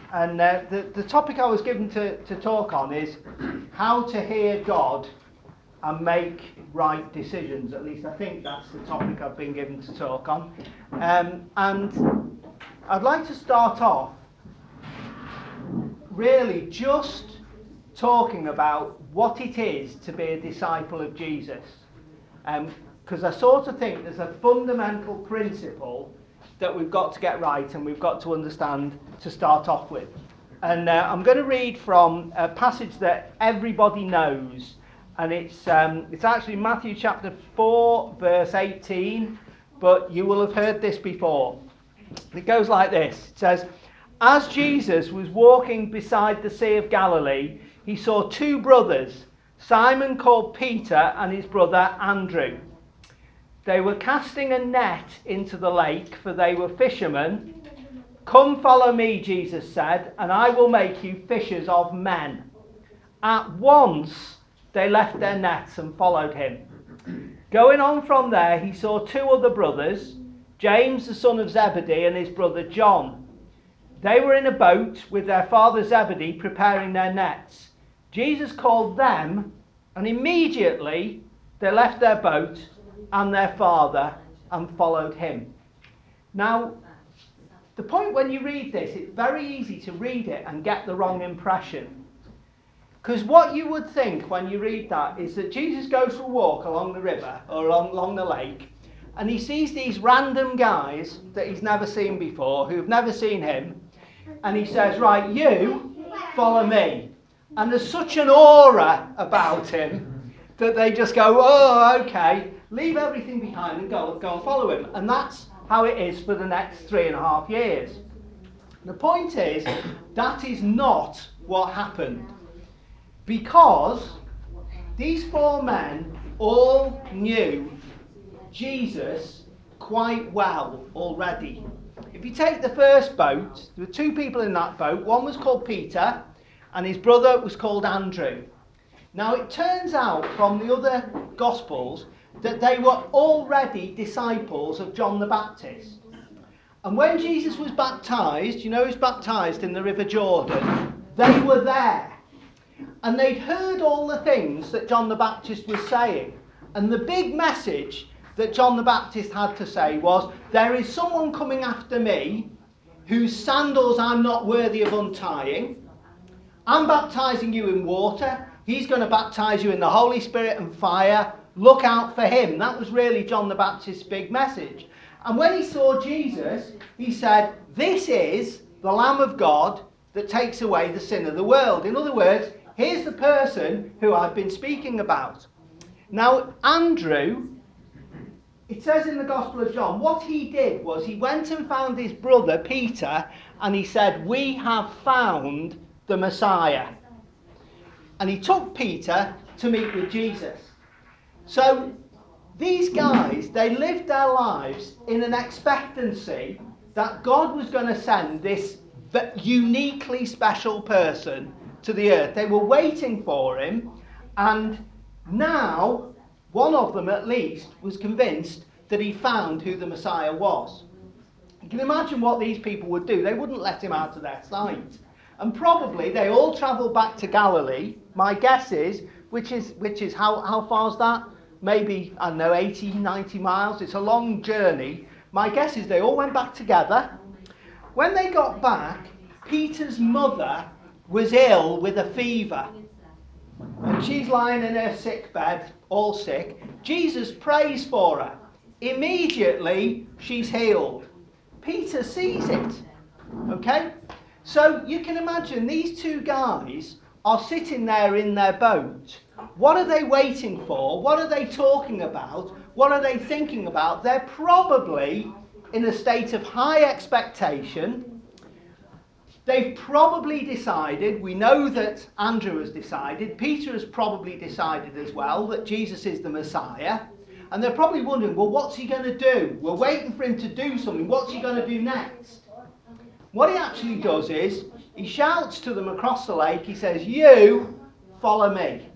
And the topic I was given to talk on is how to hear God and make right decisions. At least I think that's the topic I've been given to talk on. And I'd like to start off really just talking about what it is to be a disciple of Jesus. Because I sort of think there's a fundamental principle that we've got to get right and we've got to understand to start off with. And I'm going to read from a passage that everybody knows, and it's actually Matthew chapter 4 verse 18, but you will have heard this before. It goes like this. It says, "As Jesus was walking beside the Sea of Galilee, he saw two brothers, Simon called Peter and his brother Andrew. They were casting a net into the lake, for they were fishermen. 'Come follow me,' Jesus said, 'and I will make you fishers of men.' At once they left their nets and followed him. Going on from there, he saw two other brothers, James the son of Zebedee and his brother John. They were in a boat with their father Zebedee preparing their nets. Jesus called them, and immediately they left their boat and their father and followed him." Now, the point when you read this, it's very easy to read it and get the wrong impression. Because what you would think when you read that is that Jesus goes for a walk along the river or along the lake, and he sees these random guys that he's never seen before, who've never seen him, and he says, "Right, you follow me." And there's such an aura about him that they just go, "Oh, okay, leave everything behind and go and follow him." And that's how it is for the next 3.5 years. The point is, that is not what happened. Because these four men all knew Jesus quite well already. If you take the first boat, there were two people in that boat. One was called Peter and his brother was called Andrew. Now it turns out from the other Gospels that they were already disciples of John the Baptist. And when Jesus was baptised, you know he was baptised in the River Jordan, they were there. And they'd heard all the things that John the Baptist was saying. And the big message that John the Baptist had to say was, "There is someone coming after me whose sandals I'm not worthy of untying. I'm baptising you in water. He's going to baptise you in the Holy Spirit and fire. Look out for him." That was really John the Baptist's big message. And when he saw Jesus, he said, "This is the Lamb of God that takes away the sin of the world." In other words, here's the person who I've been speaking about. Now, Andrew, it says in the Gospel of John, what he did was he went and found his brother Peter and he said, "We have found the Messiah." And he took Peter to meet with Jesus. So these guys, they lived their lives in an expectancy that God was going to send this uniquely special person to the earth. They were waiting for him, and now one of them at least was convinced that he found who the Messiah was. You can imagine what these people would do. They wouldn't let him out of their sight. And probably they all travelled back to Galilee. My guess is, which is how far is that? Maybe, I don't know, 80, 90 miles. It's a long journey. My guess is they all went back together. When they got back, Peter's mother was ill with a fever. And she's lying in her sick bed, all sick. Jesus prays for her. Immediately, she's healed. Peter sees it. Okay? So you can imagine these two guys are sitting there in their boat. What are they waiting for? What are they talking about? What are they thinking about? They're probably in a state of high expectation. They've probably decided, we know that Andrew has decided, Peter has probably decided as well that Jesus is the Messiah. And they're probably wondering, well, what's he going to do? We're waiting for him to do something. What's he going to do next? What he actually does is, he shouts to them across the lake, he says, "You follow me."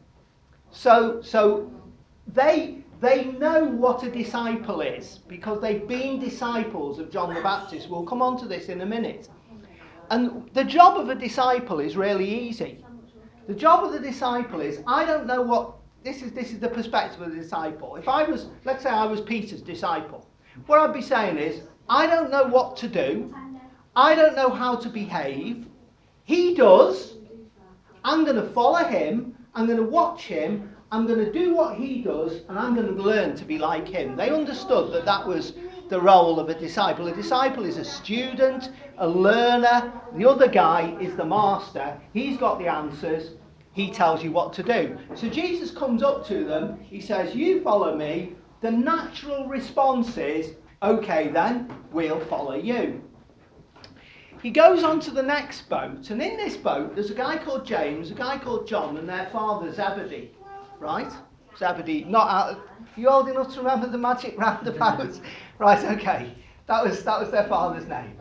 So they know what a disciple is, because they've been disciples of John the Baptist. We'll come on to this in a minute. And the job of a disciple is really easy. The job of the disciple is, I don't know what, this is the perspective of the disciple. If I was, let's say I was Peter's disciple, what I'd be saying is, I don't know what to do. I don't know how to behave. He does. I'm going to follow him. I'm going to watch him. I'm going to do what he does, and I'm going to learn to be like him. They understood that that was the role of a disciple. A disciple is a student, a learner. The other guy is the master. He's got the answers. He tells you what to do. So Jesus comes up to them. He says, you follow me. The natural response is, okay then, we'll follow you. He goes on to the next boat, and in this boat there's a guy called James, a guy called John, and their father Zebedee. Right? Zebedee, not out. You old enough to remember the magic roundabout? Right, okay. That was their father's name.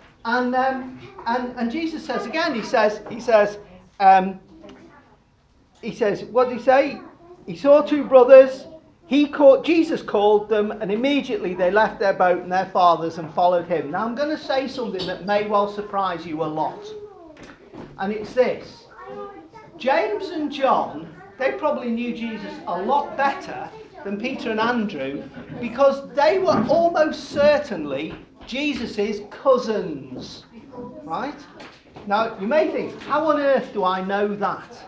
And Jesus says again, he says, what did he say? He saw two brothers. Jesus called them, and immediately they left their boat and their fathers and followed him. Now I'm going to say something that may well surprise you a lot. And it's this. James and John, they probably knew Jesus a lot better than Peter and Andrew, because they were almost certainly Jesus' cousins. Right? Now you may think, how on earth do I know that?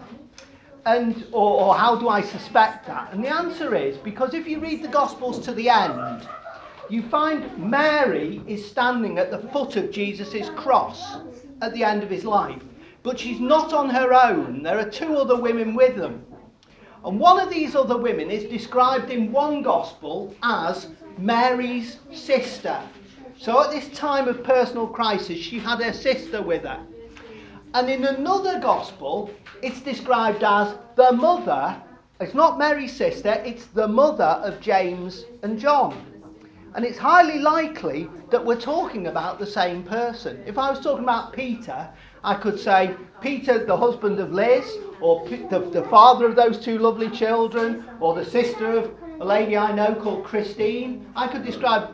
Or how do I suspect that? And the answer is, because if you read the Gospels to the end, you find Mary is standing at the foot of Jesus' cross at the end of his life. But she's not on her own. There are two other women with them. And one of these other women is described in one Gospel as Mary's sister. So at this time of personal crisis, she had her sister with her. And in another Gospel, it's described as the mother. It's not Mary's sister, it's the mother of James and John. And it's highly likely that we're talking about the same person. If I was talking about Peter, I could say Peter, the husband of Liz, or the father of those two lovely children, or the sister of a lady I know called Christine. I could describe,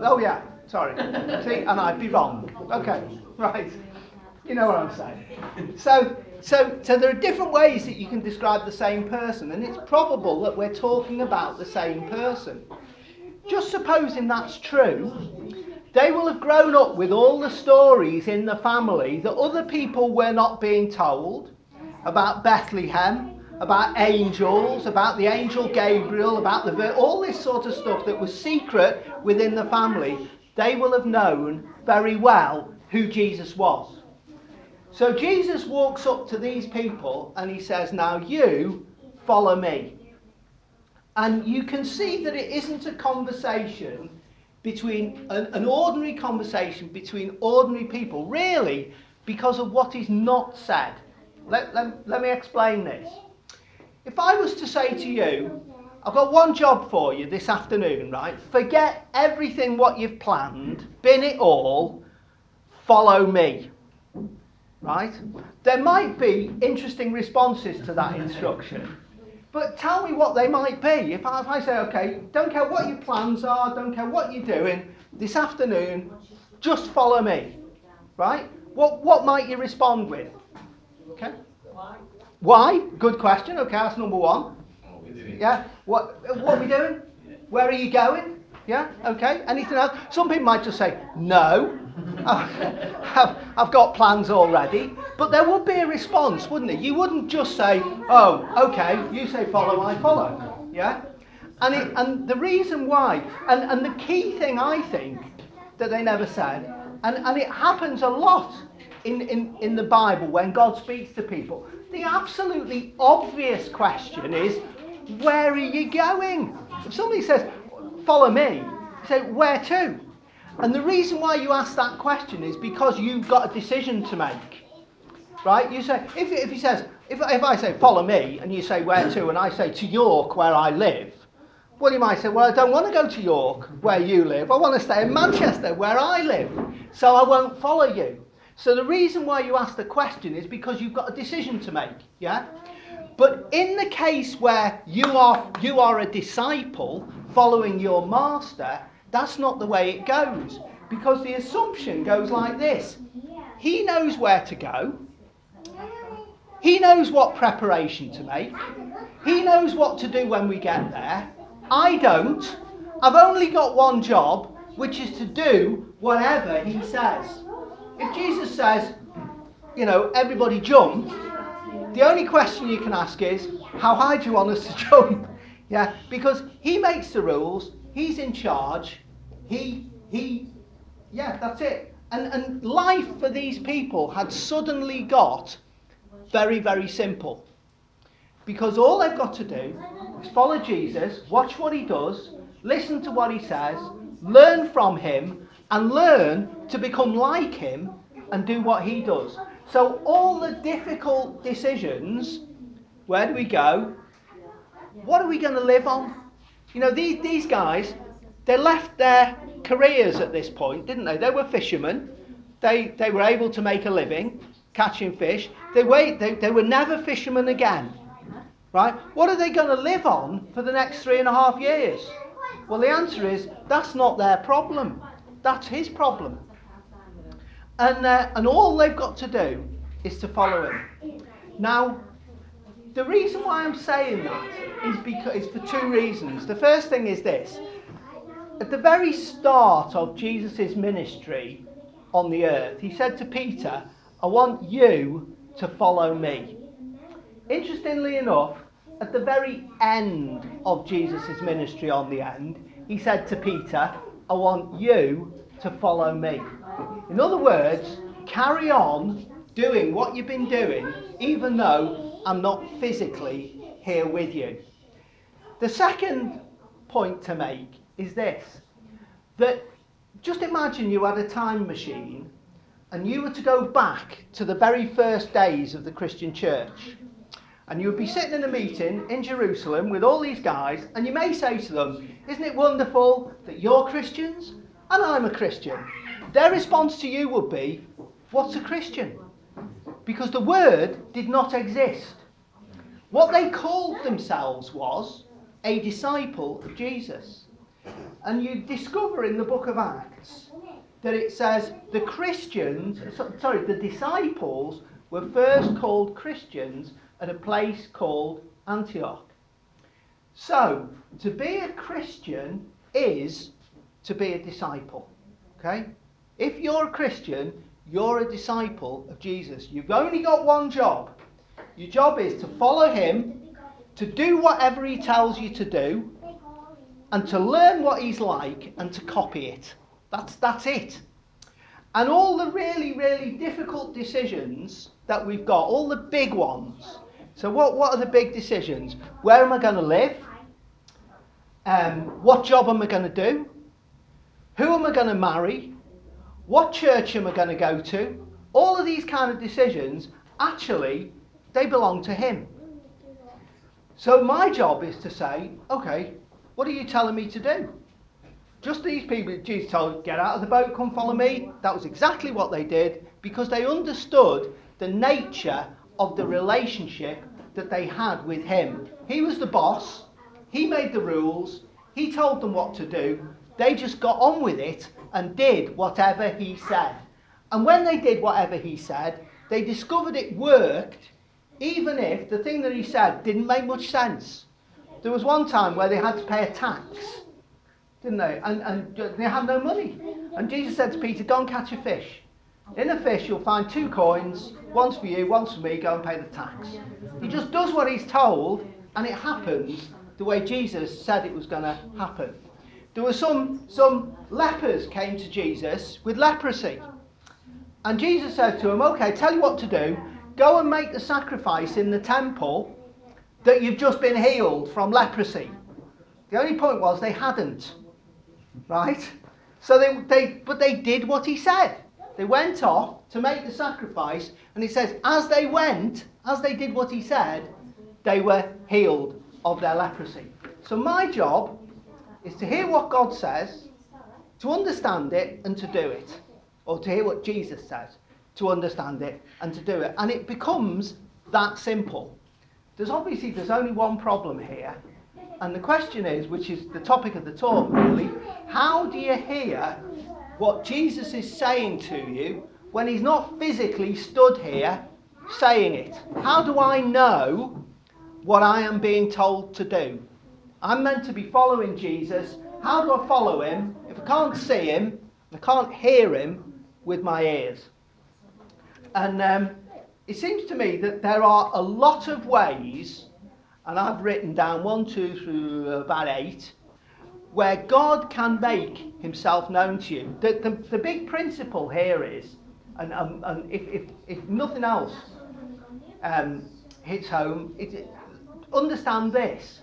see, and I'd be wrong. Okay, right. You know what I'm saying. So there are different ways that you can describe the same person, and it's probable that we're talking about the same person. Just supposing that's true, they will have grown up with all the stories in the family that other people were not being told, about Bethlehem, about angels, about the angel Gabriel, about all this sort of stuff that was secret within the family. They will have known very well who Jesus was. So Jesus walks up to these people and he says, now you follow me. And you can see that it isn't a conversation between, an ordinary conversation between ordinary people, really, because of what is not said. Let me explain this. If I was to say to you, I've got one job for you this afternoon, right? Forget everything what you've planned, bin it all, follow me. Right? There might be interesting responses to that instruction, but tell me what they might be. If I say, okay, don't care what your plans are, don't care what you're doing, this afternoon, just follow me. Right? What might you respond with? Okay? Why? Good question. Okay, that's number one. Yeah? What are we doing? Where are you going? Yeah? Okay. Anything else? Some people might just say, no. I've got plans already. But there would be a response, wouldn't there? You wouldn't just say, oh, okay, you say follow, I follow. Yeah? And the reason why, and the key thing I think that they never said, and it happens a lot in the Bible when God speaks to people, the absolutely obvious question is, where are you going? If somebody says, follow me, you say, where to? And the reason why you ask that question is because you've got a decision to make. Right? You say, if he says, if I say, follow me, and you say, where to, and I say, to York, where I live, well, you might say, well, I don't want to go to York, where you live. I want to stay in Manchester, where I live. So I won't follow you. So the reason why you ask the question is because you've got a decision to make. Yeah? But in the case where you are a disciple following your master, that's not the way it goes. Because the assumption goes like this. he knows where to go. He knows what preparation to make. He knows what to do when we get there. I don't. I've only got one job, which is to do whatever he says. If Jesus says, everybody jump, the only question you can ask is, how high do you want us to jump? Yeah, because he makes the rules, he's in charge, that's it. And life for these people had suddenly got very, very simple. Because all they've got to do is follow Jesus, watch what he does, listen to what he says, learn from him, and learn to become like him and do what he does. So all the difficult decisions, where do we go? What are we going to live on? These guys, they left their careers at this point, didn't they? They were fishermen. They were able to make a living catching fish. They were never fishermen again. Right? What are they going to live on for the next 3.5 years? Well, the answer is, that's not their problem. That's his problem. And all they've got to do is to follow him. Now, the reason why I'm saying that is for two reasons. The first thing is this. At the very start of Jesus' ministry on the earth, he said to Peter, I want you to follow me. Interestingly enough, at the very end of Jesus' ministry on the end, he said to Peter, I want you to follow me. In other words, carry on doing what you've been doing, even though I'm not physically here with you. The second point to make is this, that just imagine you had a time machine and you were to go back to the very first days of the Christian church. And you would be sitting in a meeting in Jerusalem with all these guys, and you may say to them, isn't it wonderful that you're Christians and I'm a Christian? Their response to you would be, what's a Christian? Because the word did not exist. What they called themselves was a disciple of Jesus. And you discover in the book of Acts that it says the disciples were first called Christians at a place called Antioch. So, to be a Christian is to be a disciple. Okay? If you're a Christian, you're a disciple of Jesus. You've only got one job. Your job is to follow him, to do whatever he tells you to do, and to learn what he's like and to copy it. That's it. And all the really, really difficult decisions that we've got, all the big ones. So what are the big decisions? Where am I going to live? What job am I going to do? Who am I going to marry? What church am I going to go to? All of these kind of decisions, actually, they belong to him. So my job is to say, okay, what are you telling me to do? Just these people Jesus told, get out of the boat, come follow me. That was exactly what they did, because they understood the nature of the relationship that they had with him. He was the boss. He made the rules. He told them what to do. They just got on with it and did whatever he said. And when they did whatever he said, they discovered it worked, even if the thing that he said didn't make much sense. There was one time where they had to pay a tax, didn't they? And they had no money. And Jesus said to Peter, go and catch a fish. In a fish you'll find 2 coins, one's for you, one's for me, go and pay the tax. He just does what he's told, and it happens the way Jesus said it was going to happen. There were some lepers came to Jesus with leprosy. And Jesus said to them, okay, tell you what to do. Go and make the sacrifice in the temple that you've just been healed from leprosy. The only point was they hadn't. Right? So they did what he said. They went off to make the sacrifice, and it says, as they did what he said, they were healed of their leprosy. So my job is to hear what God says, to understand it and to do it. Or to hear what Jesus says, to understand it and to do it. And it becomes that simple. There's only one problem here. And the question is, which is the topic of the talk really, how do you hear what Jesus is saying to you when he's not physically stood here saying it? How do I know what I am being told to do? I'm meant to be following Jesus. How do I follow him if I can't see him, I can't hear him with my ears? And it seems to me that there are a lot of ways, and I've written down 1, 2 through about 8, where God can make himself known to you. The big principle here is, and if nothing else hits home, understand this.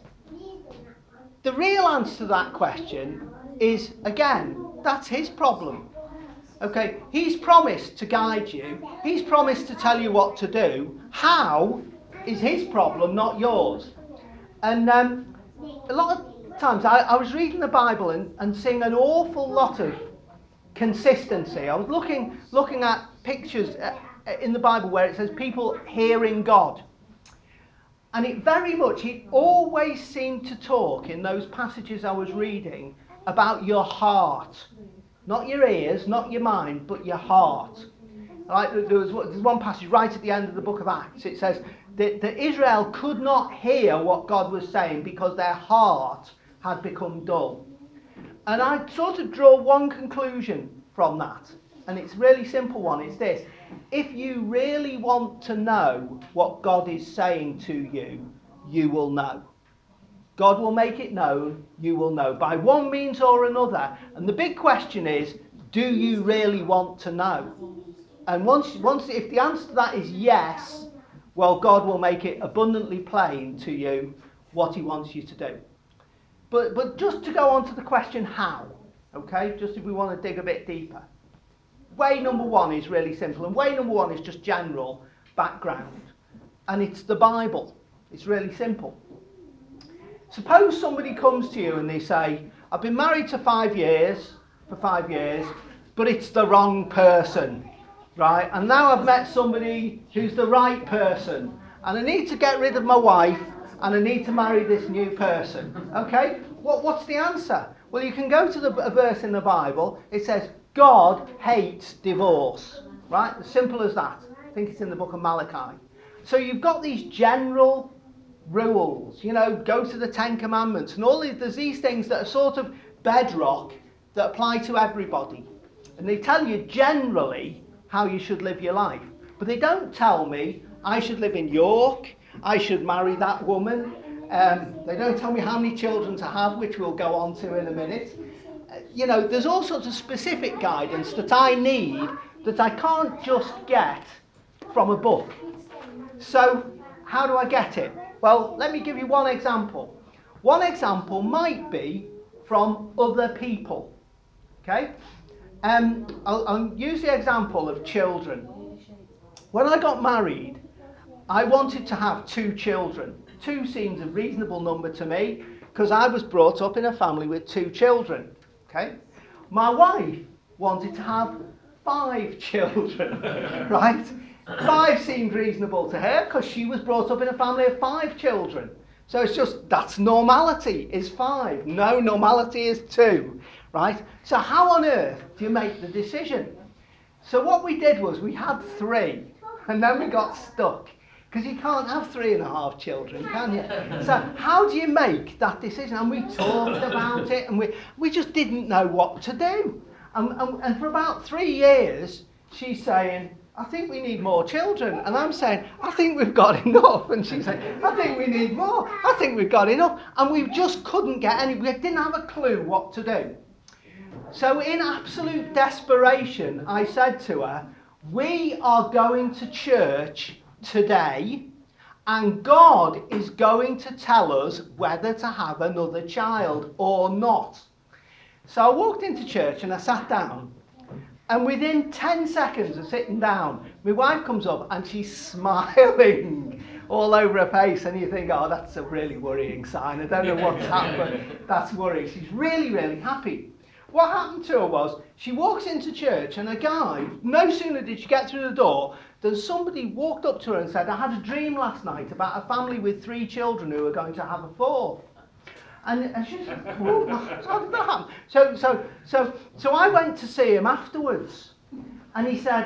The real answer to that question is, again, that's his problem. Okay, he's promised to guide you. He's promised to tell you what to do. How is his problem, not yours. And a lot of times I was reading the Bible and seeing an awful lot of consistency. I was looking at pictures in the Bible where it says people hearing God. And it always seemed to talk in those passages I was reading about your heart. Not your ears, not your mind, but your heart. Right? There's one passage right at the end of the book of Acts. It says that Israel could not hear what God was saying because their heart had become dull. And I sort of draw one conclusion from that. And it's a really simple one. It's this. If you really want to know what God is saying to you, you will know. God will make it known, you will know, by one means or another. And the big question is, do you really want to know? And if the answer to that is yes, well, God will make it abundantly plain to you what he wants you to do. But just to go on to the question how, okay, just if we want to dig a bit deeper. Way number one is really simple, and way number one is just general background. And it's the Bible. It's really simple. Suppose somebody comes to you and they say, I've been married for 5 years, but it's the wrong person, right? And now I've met somebody who's the right person, and I need to get rid of my wife, and I need to marry this new person. Okay? What's the answer? Well, you can go to a verse in the Bible. It says, God hates divorce, right? As simple as that. I think it's in the book of Malachi. So you've got these general rules, go to the Ten Commandments, and there's these things that are sort of bedrock that apply to everybody. And they tell you generally how you should live your life. But they don't tell me I should live in York, I should marry that woman. They don't tell me how many children to have, which we'll go on to in a minute. There's all sorts of specific guidance that I need that I can't just get from a book. So, how do I get it? Well, let me give you one example. One example might be from other people. Okay? I'll use the example of children. When I got married, I wanted to have 2 children. 2 seems a reasonable number to me because I was brought up in a family with 2 children. Okay? My wife wanted to have 5 children, right? 5 seemed reasonable to her because she was brought up in a family of 5 children. So it's just, that's normality, is 5. No, normality is 2, right? So how on earth do you make the decision? So what we did was we had 3, and then we got stuck. Because you can't have 3.5 children, can you? So how do you make that decision? And we talked about it, and we just didn't know what to do. And for about 3 years, she's saying, I think we need more children. And I'm saying, I think we've got enough. And she's saying, I think we need more. I think we've got enough. And we just couldn't get any, we didn't have a clue what to do. So in absolute desperation, I said to her, we are going to church today, and God is going to tell us whether to have another child or not. So I walked into church and I sat down, and within 10 seconds of sitting down, my wife comes up and she's smiling all over her face, and you think, oh, that's a really worrying sign. I don't know what's happened, but that's worrying. She's really, really happy. What happened to her was, she walks into church and a guy, no sooner did she get through the door, than somebody walked up to her and said, I had a dream last night about a family with 3 children who are going to have a 4th. And she said, how did that happen? So I went to see him afterwards. And he said,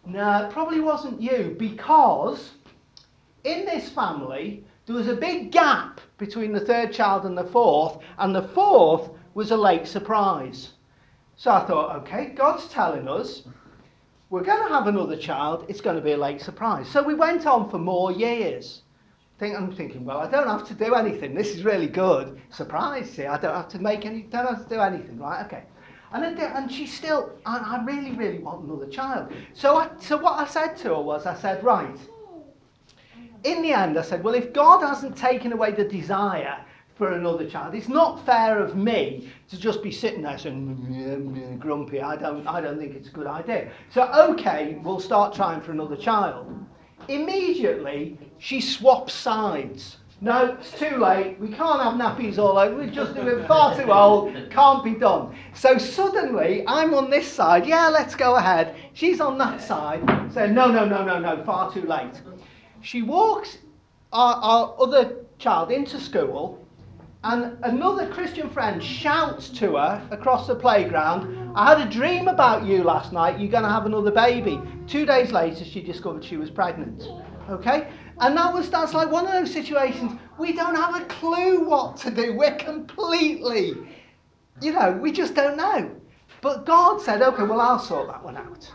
No, it probably wasn't you, because in this family there was a big gap between the third child and the fourth was a late surprise. So I thought, okay, God's telling us we're going to have another child, it's going to be a late surprise. So we went on for more years. I'm thinking, well, I don't have to do anything. This is really good. Surprise, see, I don't have to do anything, right? Okay. And she's still, I really, really want another child. So what I said to her was, I said, right. In the end, I said, well, if God hasn't taken away the desire for another child, it's not fair of me to just be sitting there saying, grumpy, I don't think it's a good idea. So, okay, we'll start trying for another child. Immediately, she swaps sides. No, it's too late. We can't have nappies all over. We're far too old. Can't be done. So suddenly, I'm on this side. Yeah, let's go ahead. She's on that side, saying, no, far too late. She walks our other child into school, and another Christian friend shouts to her across the playground, I had a dream about you last night, you're going to have another baby. 2 days later, she discovered she was pregnant. Okay? And that's like one of those situations, we don't have a clue what to do. We're completely, we just don't know. But God said, okay, well, I'll sort that one out.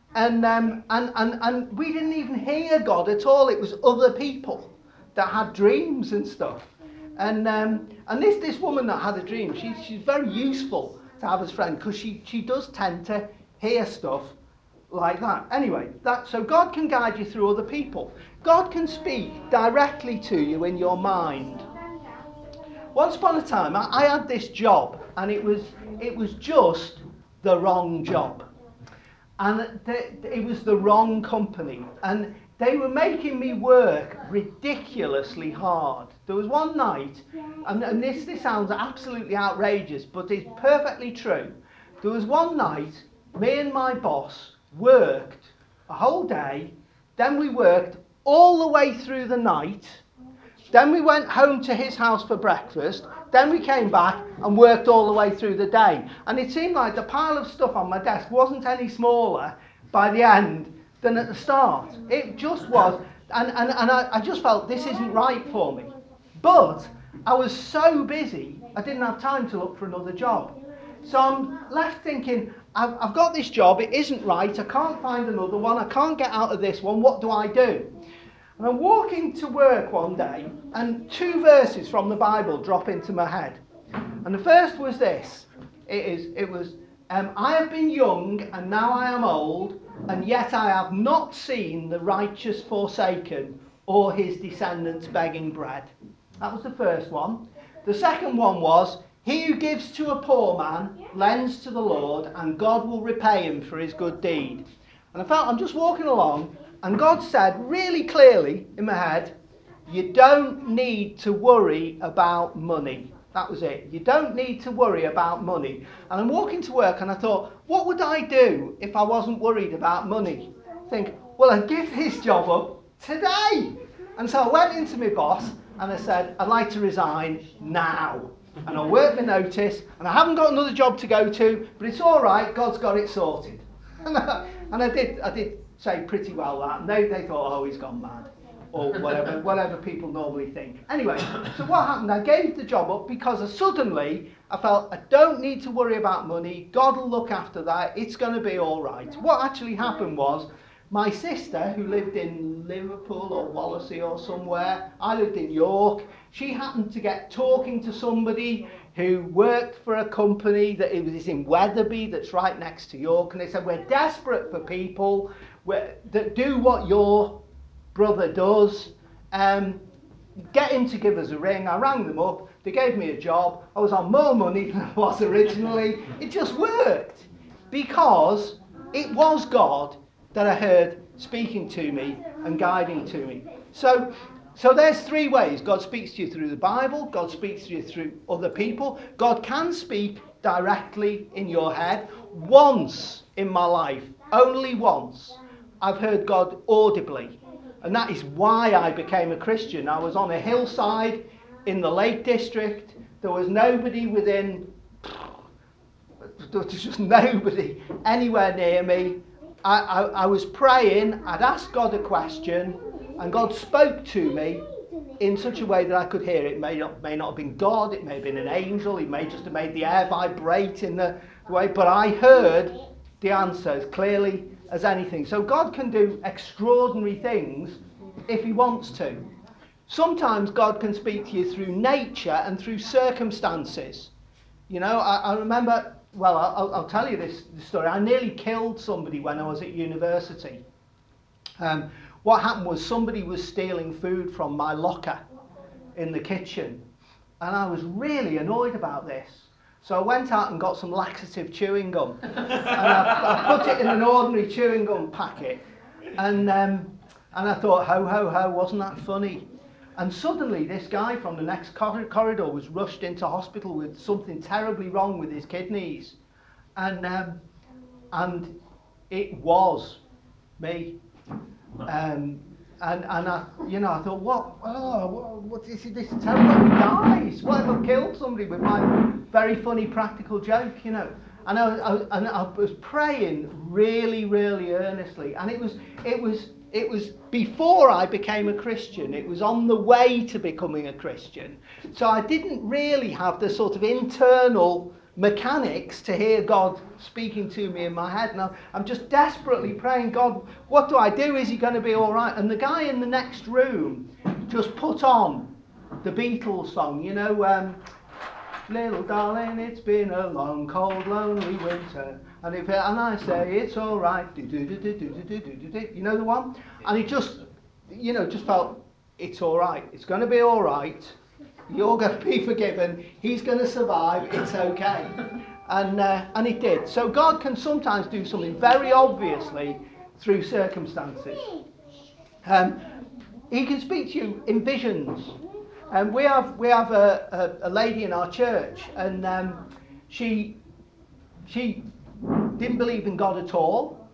And we didn't even hear God at all. It was other people that had dreams and stuff. And this woman that had a dream, she's very useful to have as a friend, because she does tend to hear stuff like that. Anyway, so God can guide you through other people. God can speak directly to you in your mind. Once upon a time, I had this job, and it was just the wrong job. And it was the wrong company. And they were making me work ridiculously hard. There was one night, and this sounds absolutely outrageous, but it's perfectly true. There was one night, me and my boss worked a whole day, then we worked all the way through the night, then we went home to his house for breakfast, then we came back and worked all the way through the day. And it seemed like the pile of stuff on my desk wasn't any smaller by the end than at the start. It just was. And I just felt this isn't right for me. But I was so busy, I didn't have time to look for another job. So I'm left thinking, I've got this job, it isn't right, I can't find another one, I can't get out of this one, what do I do? And I'm walking to work one day, and 2 verses from the Bible drop into my head. And the first was this. It was, I have been young, and now I am old, and yet I have not seen the righteous forsaken, or his descendants begging bread. That was the first one. The second one was, he who gives to a poor man lends to the Lord, and God will repay him for his good deed. And I felt I'm just walking along, and God said really clearly in my head, you don't need to worry about money. That was it. You don't need to worry about money. And I'm walking to work, and I thought, what would I do if I wasn't worried about money? Think, well, I'd give this job up today. And so I went into my boss, and I said, I'd like to resign now. And I'll work my notice, and I haven't got another job to go to, but it's all right, God's got it sorted. And I did say pretty well that, and they thought, oh, he's gone mad, or whatever people normally think. Anyway, so what happened? I gave the job up because suddenly I felt I don't need to worry about money. God will look after that. It's going to be all right. What actually happened was, my sister, who lived in Liverpool or Wallasey or somewhere, I lived in York, she happened to get talking to somebody who worked for a company that it was in Wetherby, that's right next to York, and they said, we're desperate for people that do what your brother does. Get him to give us a ring. I rang them up, they gave me a job, I was on more money than I was originally. It just worked, because it was God that I heard speaking to me and guiding to me. So there's 3 ways. God speaks to you through the Bible, God speaks to you through other people, God can speak directly in your head. Once in my life, only once, I've heard God audibly. And that is why I became a Christian. I was on a hillside in the Lake District. There was nobody there was just nobody anywhere near me. I was praying, I'd asked God a question, and God spoke to me in such a way that I could hear it. It may not have been God, it may have been an angel, he may just have made the air vibrate in the way, but I heard the answer as clearly as anything. So God can do extraordinary things if he wants to. Sometimes God can speak to you through nature and through circumstances. You know, I remember, well, I'll tell you this story. I nearly killed somebody when I was at university. What happened was somebody was stealing food from my locker in the kitchen. And I was really annoyed about this. So I went out and got some laxative chewing gum. And I put it in an ordinary chewing gum packet. And I thought, ho, ho, ho, wasn't that funny? And suddenly this guy from the next corridor was rushed into hospital with something terribly wrong with his kidneys. And it was me. And I, you know, I thought, what is this terrible? He dies. What if I've killed somebody with my very funny practical joke, you know? And I was praying really, really earnestly, and it was before I became a Christian. It was on the way to becoming a Christian. So I didn't really have the sort of internal mechanics to hear God speaking to me in my head. Now I'm just desperately praying, God, what do I do? Is he going to be all right? And the guy in the next room just put on the Beatles song, you know, little darling, it's been a long, cold, lonely winter, and I say it's all right, you know the one? And he just, you know, just felt it's all right, it's going to be all right. You're going to be forgiven. He's going to survive. It's okay. And it did. So God can sometimes do something very obviously through circumstances. He can speak to you in visions. We have a lady in our church, and she didn't believe in God at all.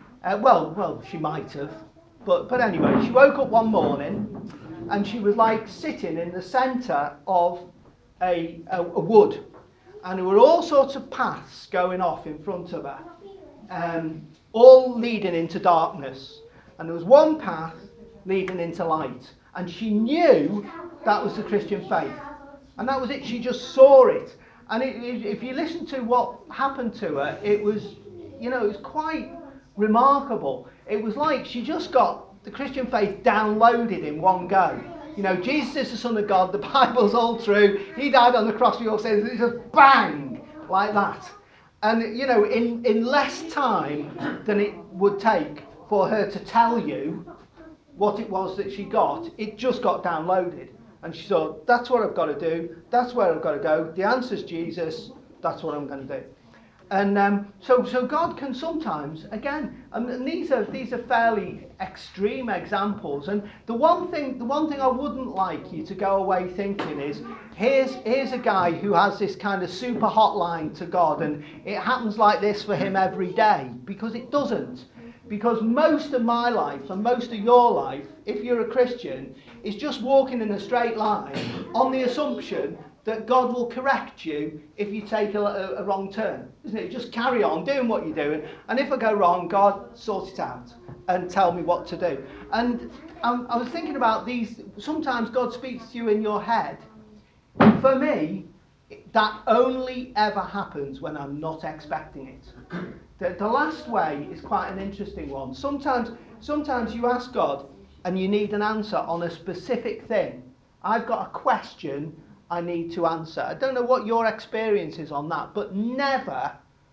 Well, she might have, but anyway, she woke up one morning. And she was like sitting in the centre of a wood. And there were all sorts of paths going off in front of her, all leading into darkness. And there was one path leading into light. And she knew that was the Christian faith. And that was it. She just saw it. And if you listen to what happened to her, it was, you know, it was quite remarkable. It was like she just got the Christian faith downloaded in one go. You know, Jesus is the Son of God, the Bible's all true, he died on the cross for your sins, it's just bang, like that. And, you know, in less time than it would take for her to tell you what it was that she got, it just got downloaded. And she thought, that's what I've got to do, that's where I've got to go, the answer's Jesus, that's what I'm going to do. And so God can sometimes, again, and these are fairly extreme examples. And the one thing I wouldn't like you to go away thinking is, here's a guy who has this kind of super hotline to God, and it happens like this for him every day, because it doesn't. Because most of my life and most of your life, if you're a Christian, is just walking in a straight line on the assumption that God will correct you if you take a wrong turn, isn't it? Just carry on doing what you're doing, and if I go wrong, God, sort it out and tell me what to do. And I was thinking about these. Sometimes God speaks to you in your head. For me, that only ever happens when I'm not expecting it. The last way is quite an interesting one. Sometimes you ask God and you need an answer on a specific thing. I've got a question I need to answer. I don't know what your experience is on that, but never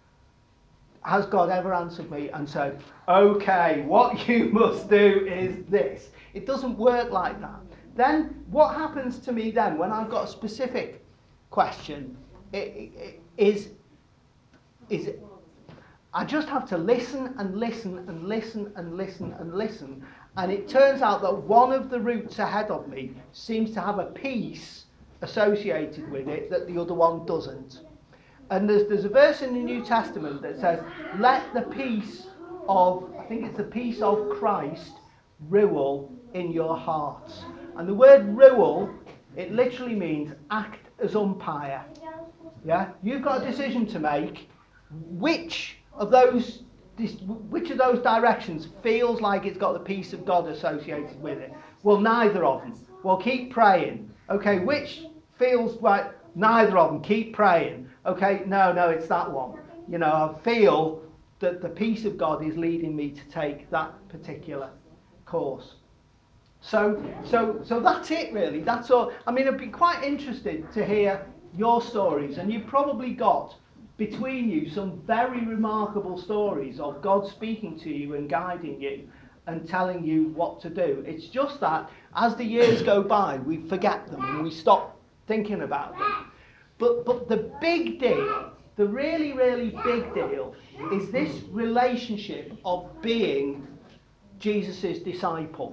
has God ever answered me and said, okay, what you must do is this. It doesn't work like that. Then what happens to me then when I've got a specific question is I just have to listen and listen and listen and listen and listen. And it turns out that one of the routes ahead of me seems to have a peace associated with it that the other one doesn't. And there's a verse in the New Testament that says, let the peace of, I think it's the peace of Christ, rule in your hearts. And the word rule, it literally means act as umpire. Yeah? You've got a decision to make. Which of those which of those directions feels like it's got the peace of God associated with it? Well, neither of them. Well, keep praying. Okay, which feels like neither of them? Keep praying. Okay, no, it's that one. You know, I feel that the peace of God is leading me to take that particular course. So that's it really. That's all. I mean, I'd be quite interested to hear your stories, and you've probably got between you some very remarkable stories of God speaking to you and guiding you and telling you what to do. It's just that as the years go by, we forget them and we stop thinking about them. But the big deal, the really, really big deal, is this relationship of being Jesus' disciple.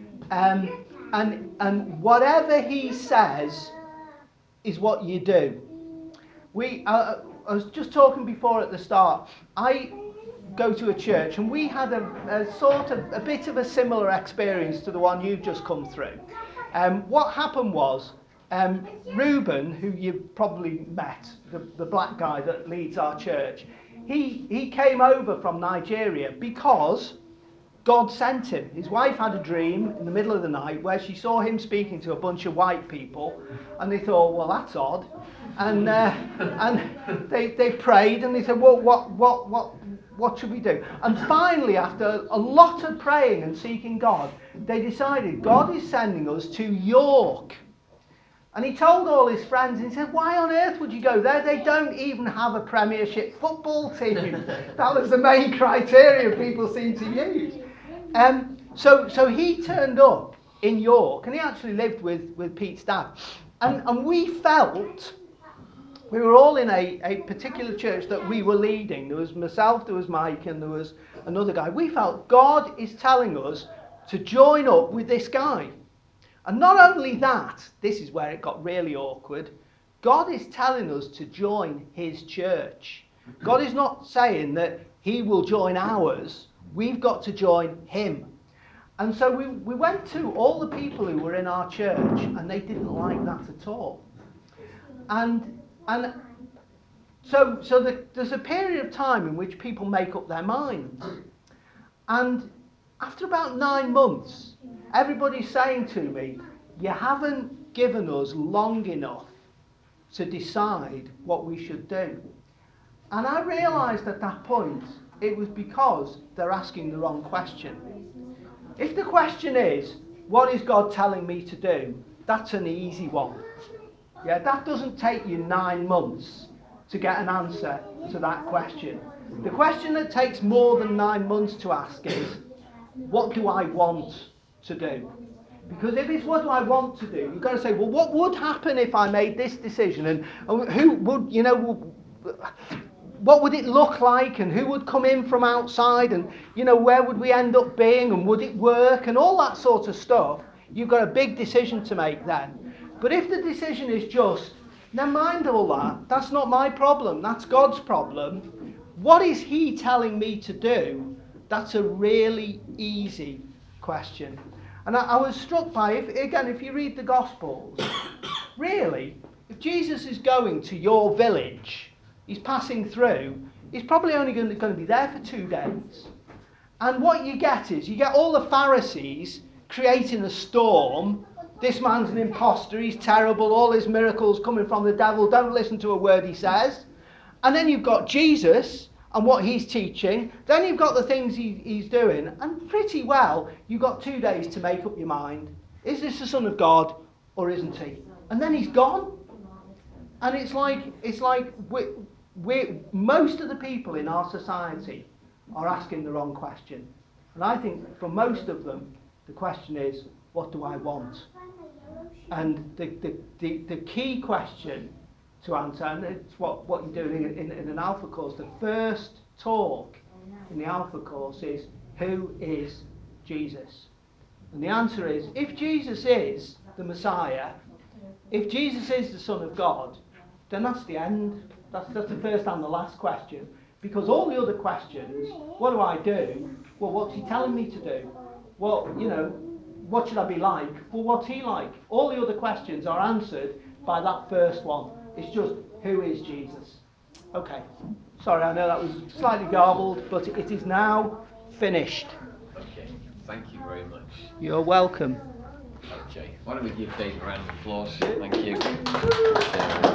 And whatever he says is what you do. I was just talking before at the start. I go to a church, and we had a bit of a similar experience to the one you've just come through. What happened was, Reuben, who you've probably met, the black guy that leads our church, he came over from Nigeria because God sent him. His wife had a dream in the middle of the night where she saw him speaking to a bunch of white people, and they thought, well, that's odd. And they prayed, and they said, well, what should we do? And finally, after a lot of praying and seeking God, they decided, God is sending us to York. And he told all his friends, and he said, why on earth would you go there? They don't even have a Premiership football team. That was the main criteria people seemed to use. So he turned up in York, and he actually lived with Pete's dad. And we felt, we were all in a particular church that we were leading. There was myself, there was Mike, and there was another guy. We felt God is telling us to join up with this guy. And not only that, this is where it got really awkward, God is telling us to join his church. God is not saying that he will join ours. We've got to join him. And so we went to all the people who were in our church, and they didn't like that at all. And so there's a period of time in which people make up their minds. And after about 9 months, everybody's saying to me, you haven't given us long enough to decide what we should do. And I realised at that point, it was because they're asking the wrong question. If the question is, what is God telling me to do? That's an easy one. Yeah, that doesn't take you 9 months to get an answer to that question. The question that takes more than 9 months to ask is, what do I want to do? Because if it's what do I want to do, you've got to say, well, what would happen if I made this decision? And who would, what would it look like? And who would come in from outside? And, where would we end up being? And would it work? And all that sort of stuff. You've got a big decision to make then. But if the decision is just, never mind all that, that's not my problem, that's God's problem. What is he telling me to do? That's a really easy question. And I was struck by, if you read the Gospels, really, if Jesus is going to your village, he's passing through, he's probably only going to be there for 2 days. And what you get is, you get all the Pharisees creating a storm. This man's an imposter, he's terrible, all his miracles coming from the devil, don't listen to a word he says. And then you've got Jesus and what he's teaching, then you've got the things he's doing, and pretty well you've got 2 days to make up your mind. Is this the Son of God or isn't he? And then he's gone. And it's like most of the people in our society are asking the wrong question. And I think for most of them, the question is, what do I want? And the key question to answer, and it's what you're doing in an Alpha course, the first talk in the Alpha course is, who is Jesus? And the answer is, if Jesus is the Messiah, if Jesus is the Son of God, then that's the end. That's the first and the last question. Because all the other questions, what do I do? Well, what's he telling me to do? Well, what should I be like? Well, what's he like? All the other questions are answered by that first one. It's just, who is Jesus? Okay. Sorry, I know that was slightly garbled, but it is now finished. Okay, thank you very much. You're welcome. Okay, why don't we give Dave a round of applause? Thank you.